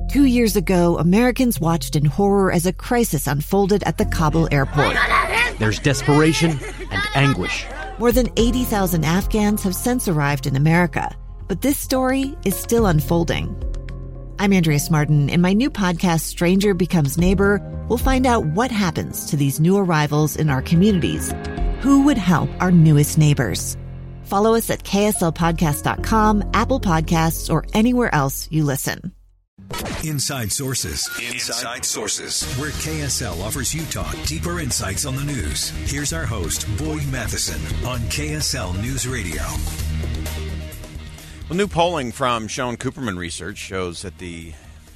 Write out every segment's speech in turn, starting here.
2 years ago, Americans watched in horror as a crisis unfolded at the Kabul airport. There's desperation and anguish. More than 80,000 Afghans have since arrived in America, but this story is still unfolding. I'm Andrea Martin. In my new podcast, Stranger Becomes Neighbor, we'll find out what happens to these new arrivals in our communities. Who would help our newest neighbors? Follow us at kslpodcast.com, Apple Podcasts, or anywhere else you listen. Inside Sources. Inside Sources, where KSL offers Utah deeper insights on the news. Here's our host, Boyd Matheson, on KSL News Radio. Well, new polling from Schoen Cooperman Research shows that the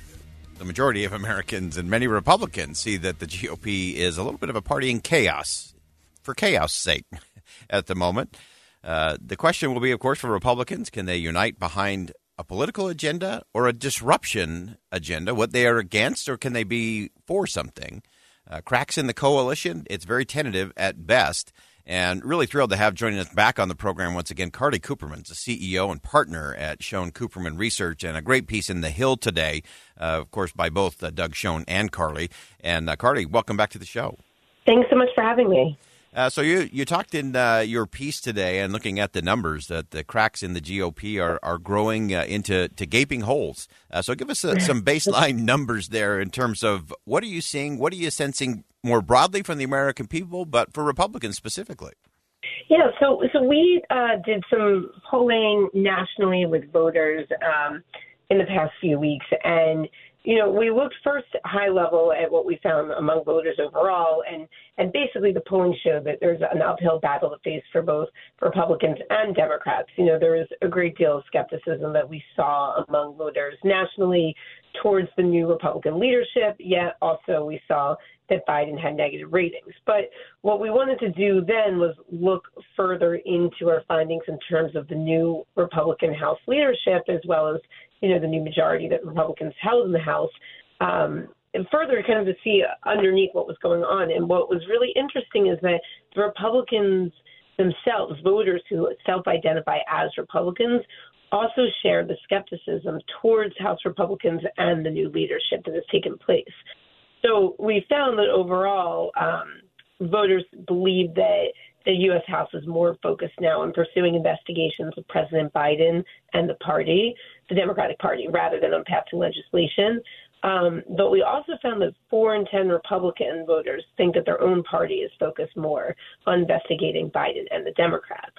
majority of Americans and many Republicans see that the GOP is a little bit of a party in chaos, for chaos' sake at the moment. The question will be, of course, for Republicans, can they unite behind a political agenda or a disruption agenda, what they are against, or can they be for something? Cracks in the coalition, it's very tentative at best. And really thrilled to have joining us back on the program once again, Carly Cooperman, the CEO and partner at Schoen Cooperman Research, and a great piece in The Hill today, of course, by both Doug Schoen and Carly. And Carly, welcome back to the show. Thanks so much for having me. So you talked in your piece today and looking at the numbers that the cracks in the GOP are growing into gaping holes. So give us some baseline numbers there in terms of what are you seeing, what are you sensing more broadly from the American people, but for Republicans specifically? Yeah, so we did some polling nationally with voters in the past few weeks, and we looked first high level at what we found among voters overall, and basically the polling showed that there's an uphill battle to face for both Republicans and Democrats. There was a great deal of skepticism that we saw among voters nationally towards the new Republican leadership, yet also we saw that Biden had negative ratings. But what we wanted to do then was look further into our findings in terms of the new Republican House leadership, as well as the new majority that Republicans held in the House, and further kind of to see underneath what was going on. And what was really interesting is that the Republicans themselves, voters who self-identify as Republicans, also share the skepticism towards House Republicans and the new leadership that has taken place. So we found that overall, voters believe that the U.S. House is more focused now on pursuing investigations of President Biden and the party, the Democratic Party, rather than on passing legislation. But we also found that 4 in 10 Republican voters think that their own party is focused more on investigating Biden and the Democrats.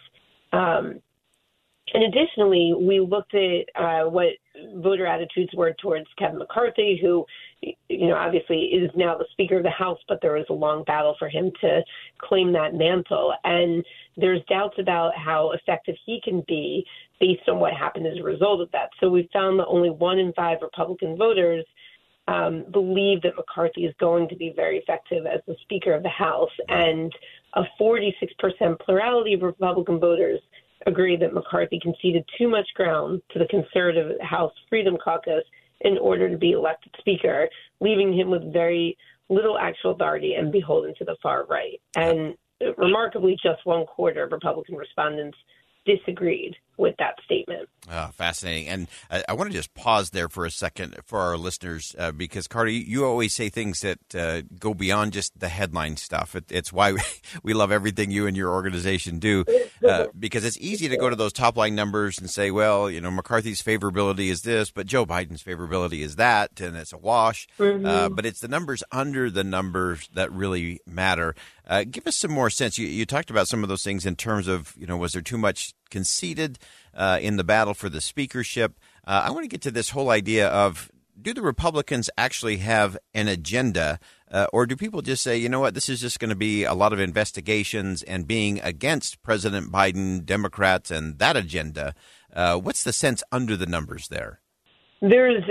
And additionally, we looked at what voter attitudes were towards Kevin McCarthy, who, obviously is now the Speaker of the House, but there was a long battle for him to claim that mantle. And there's doubts about how effective he can be based on what happened as a result of that. So we found that only 1 in 5 Republican voters believe that McCarthy is going to be very effective as the Speaker of the House. And a 46% plurality of Republican voters agree that McCarthy conceded too much ground to the conservative House Freedom Caucus in order to be elected Speaker, leaving him with very little actual authority and beholden to the far right. And remarkably, just 1/4 of Republican respondents disagreed with that statement. Fascinating. And I want to just pause there for a second for our listeners, because, Carly, you always say things that go beyond just the headline stuff. It's why we love everything you and your organization do, because it's easy to go to those top-line numbers and say, well, McCarthy's favorability is this, but Joe Biden's favorability is that, and it's a wash. Mm-hmm. But it's the numbers under the numbers that really matter. Give us some more sense. You talked about some of those things in terms of, was there too much conceded in the battle for the speakership? I want to get to this whole idea of, do the Republicans actually have an agenda, or do people just say, this is just going to be a lot of investigations and being against President Biden, Democrats, and that agenda? What's the sense under the numbers there? There's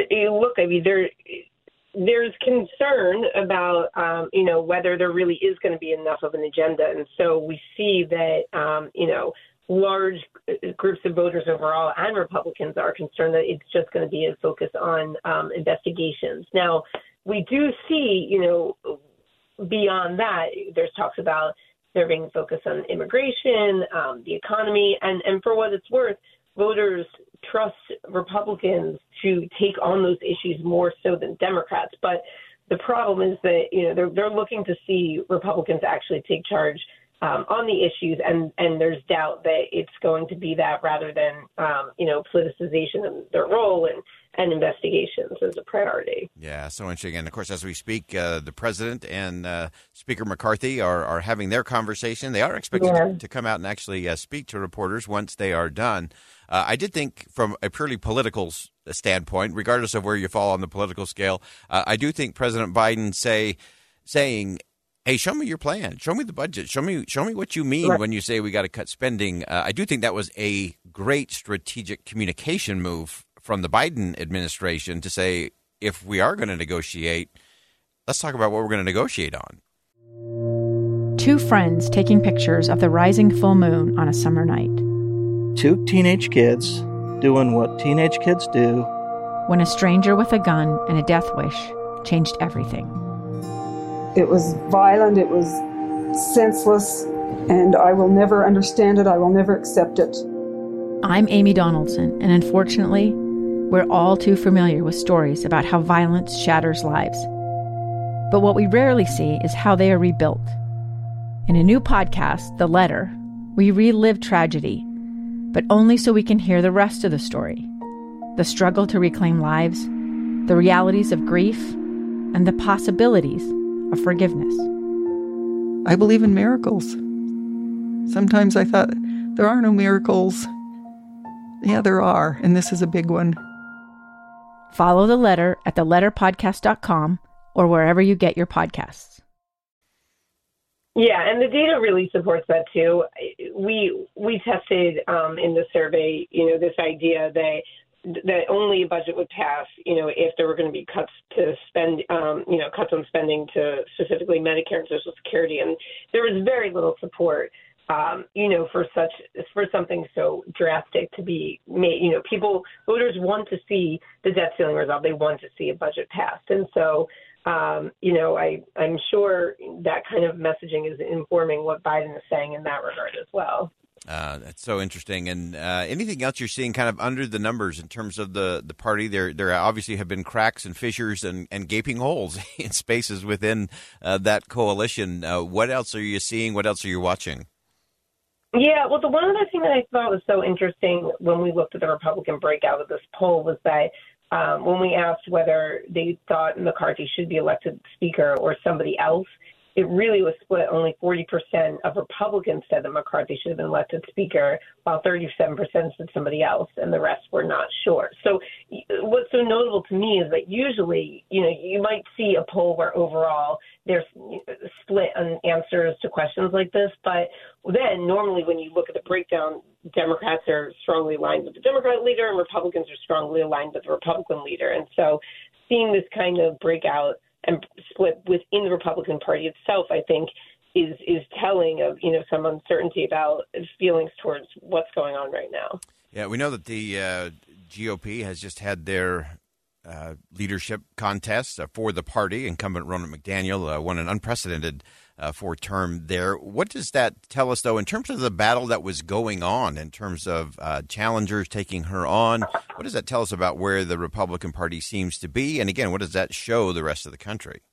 concern about, whether there really is going to be enough of an agenda. And so we see that, large groups of voters overall and Republicans are concerned that it's just going to be a focus on investigations. Now, we do see, beyond that, there's talks about there being focus on immigration, the economy, and for what it's worth, voters trust Republicans to take on those issues more so than Democrats. But the problem is that, they're looking to see Republicans actually take charge on the issues, and there's doubt that it's going to be that rather than, politicization of their role and investigations as a priority. Yeah, so interesting. And, of course, as we speak, the president and Speaker McCarthy are having their conversation. They are expected to come out and actually speak to reporters once they are done. I did think from a purely political standpoint, regardless of where you fall on the political scale, I do think President Biden saying, hey, show me your plan. Show me the budget. Show me what you mean when you say we got to cut spending. I do think that was a great strategic communication move from the Biden administration to say, if we are going to negotiate, let's talk about what we're going to negotiate on. Two friends taking pictures of the rising full moon on a summer night. Two teenage kids doing what teenage kids do. When a stranger with a gun and a death wish changed everything. It was violent, it was senseless, and I will never understand it, I will never accept it. I'm Amy Donaldson, and unfortunately, we're all too familiar with stories about how violence shatters lives. But what we rarely see is how they are rebuilt. In a new podcast, The Letter, we relive tragedy, but only so we can hear the rest of the story. The struggle to reclaim lives, the realities of grief, and the possibilities of forgiveness. I believe in miracles. Sometimes I thought, there are no miracles. Yeah, there are, and this is a big one. Follow The Letter at theletterpodcast.com or wherever you get your podcasts. Yeah, and the data really supports that too. We tested in the survey, this idea that only a budget would pass, if there were going to be cuts to spend, cuts on spending to specifically Medicare and Social Security, and there was very little support, for something so drastic to be made. Voters want to see the debt ceiling resolved. They want to see a budget passed, and so. I'm sure that kind of messaging is informing what Biden is saying in that regard as well. That's so interesting. And anything else you're seeing kind of under the numbers in terms of the party? There obviously have been cracks and fissures and gaping holes in spaces within that coalition. What else are you seeing? What else are you watching? Yeah, well, the one other thing that I thought was so interesting when we looked at the Republican breakout of this poll was that when we asked whether they thought McCarthy should be elected speaker or somebody else, it really was split. Only 40% of Republicans said that McCarthy should have been elected speaker, while 37% said somebody else, and the rest were not sure. So what's so notable to me is that usually, you might see a poll where overall there's split on answers to questions like this, but then normally when you look at the breakdown, Democrats are strongly aligned with the Democrat leader and Republicans are strongly aligned with the Republican leader. And so seeing this kind of breakout and split within the Republican Party itself, I think, is telling of, some uncertainty about feelings towards what's going on right now. Yeah, we know that the GOP has just had their leadership contest for the party. Incumbent Ronna McDaniel won an unprecedented four-term there. What does that tell us, though, in terms of the battle that was going on, in terms of challengers taking her on? What does that tell us about where the Republican Party seems to be? And again, what does that show the rest of the country?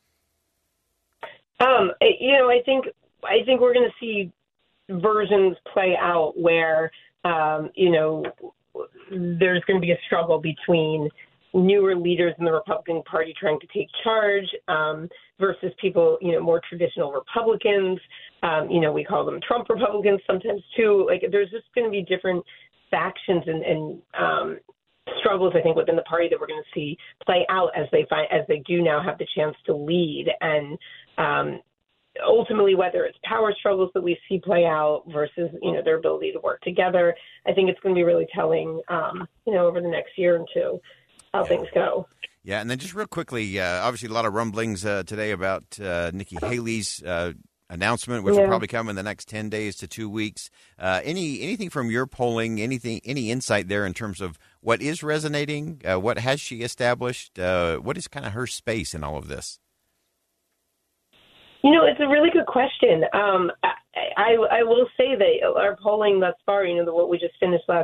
I think we're going to see versions play out where, there's going to be a struggle between newer leaders in the Republican Party trying to take charge versus people, more traditional Republicans. We call them Trump Republicans sometimes too. Like there's just going to be different factions and struggles, I think, within the party that we're going to see play out as they do now have the chance to lead. And ultimately, whether it's power struggles that we see play out versus, their ability to work together, I think it's going to be really telling, over the next year or two. How things go. Yeah, and then just real quickly, obviously a lot of rumblings today about Nikki Haley's announcement, which will probably come in the next 10 days to 2 weeks. Anything from your polling, any insight there in terms of what is resonating? What has she established? What is kind of her space in all of this? It's a really good question. I will say that our polling thus far, what we just finished last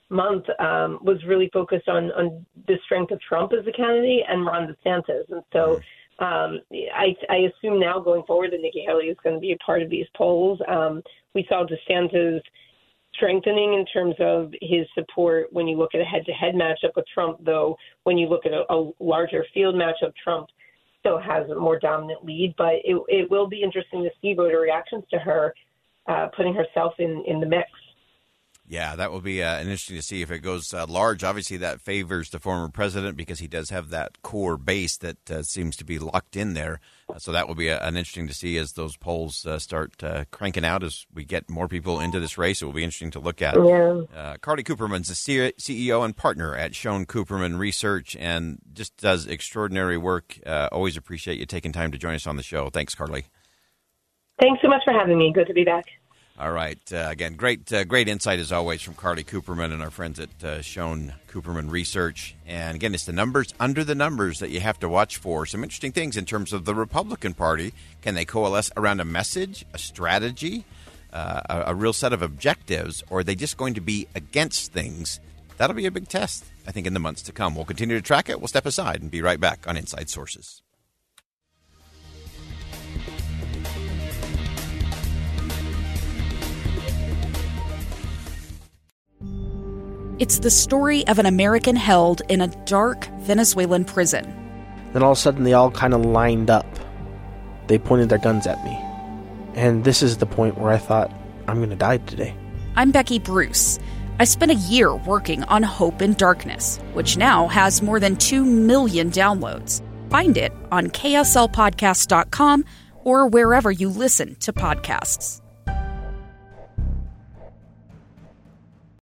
month was really focused on the strength of Trump as a candidate and Ron DeSantis. And so I assume now going forward that Nikki Haley is going to be a part of these polls. We saw DeSantis strengthening in terms of his support when you look at a head-to-head matchup with Trump, though when you look at a larger field matchup, Trump still has a more dominant lead. But it will be interesting to see voter reactions to her putting herself in the mix. Yeah, that will be interesting to see if it goes large. Obviously, that favors the former president because he does have that core base that seems to be locked in there. So that will be an interesting to see as those polls start cranking out as we get more people into this race. It will be interesting to look at. Yeah. Carly Cooperman's the CEO and partner at Schoen Cooperman Research and just does extraordinary work. Always appreciate you taking time to join us on the show. Thanks, Carly. Thanks so much for having me. Good to be back. All right. Again, great insight as always from Carly Cooperman and our friends at Schoen Cooperman Research. And again, it's the numbers under the numbers that you have to watch for. Some interesting things in terms of the Republican Party. Can they coalesce around a message, a strategy, a real set of objectives, or are they just going to be against things? That'll be a big test, I think, in the months to come. We'll continue to track it. We'll step aside and be right back on Inside Sources. It's the story of an American held in a dark Venezuelan prison. Then all of a sudden they all kind of lined up. They pointed their guns at me. And this is the point where I thought, I'm going to die today. I'm Becky Bruce. I spent a year working on Hope in Darkness, which now has more than 2 million downloads. Find it on kslpodcast.com or wherever you listen to podcasts.